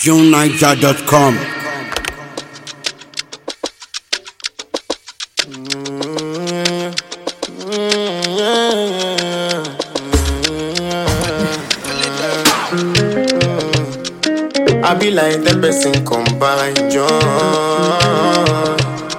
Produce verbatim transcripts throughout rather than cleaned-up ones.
june niger dot com. I be like the person combine John.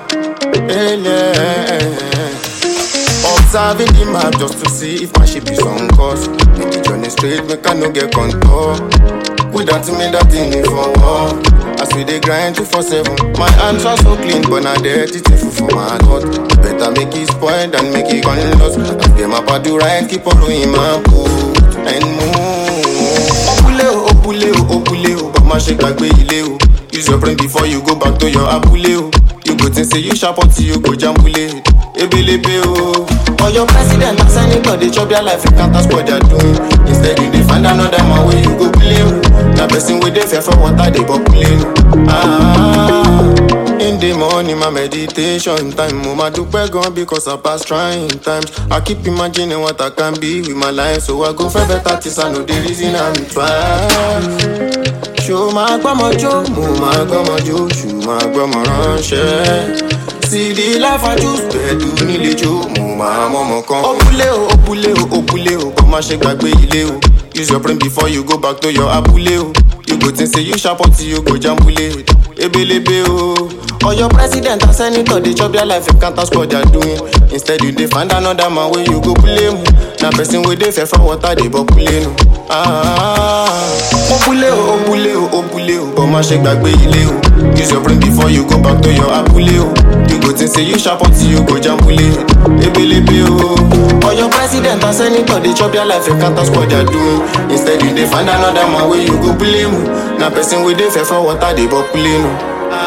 Observing the map just to see if my ship is on course. Make the journey straight, make I no get contour. Without me that thing for war. As we dey grind two four seven. My hands are so clean, but not dirty thing for my heart. Better make it spoil than make it gone lost. As them up I do right, keep on doing my boot and move. Opule o, opule o, opule o. But my shake like ile o. Use your brain before you go back to your apule o. You go think say you sharp until you go jambule. Ebelebe o. For your president and senator, they chop their life, you can't ask what they're doing. Instead you dey find another man where you go play. That person with they fear for water, they populate. Ah, in the morning, my meditation time. Mama do gone because I pass trying times. I keep imagining what I can be with my life. So I go for better things, I know the reason I'm trying. Show my grandma Joe, move my grandma Joe, show my grandma run. See the life I choose, bedu nile jo, mo ma mama kan. Opule o, opule o, opule o, but my shake gbagbe ile o. Use your brain before you go back to your apule o. You go think say you sharp until you go jambule. Ebelebe o. Or your president and senator, they chop their life, you can't ask what they're doing. Instead you dey find another man where you go play mo. Na person wey dey fear for water, they popule no. Ah, opule o, opule o, opule o, but my shake gbagbe ile o. Use your brain before you go back to your apule o. You go think say you sharp until you go jambule. Ebelebe o. Or your president and senator, they chop their life, you can't ask what they're doing. Instead you dey find another man where you go play mo. Na person wey dey fear for water, they popule no.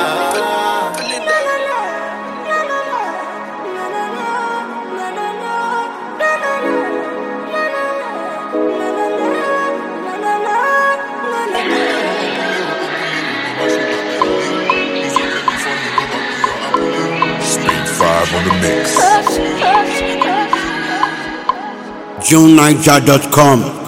Five on the mix. june niger dot com.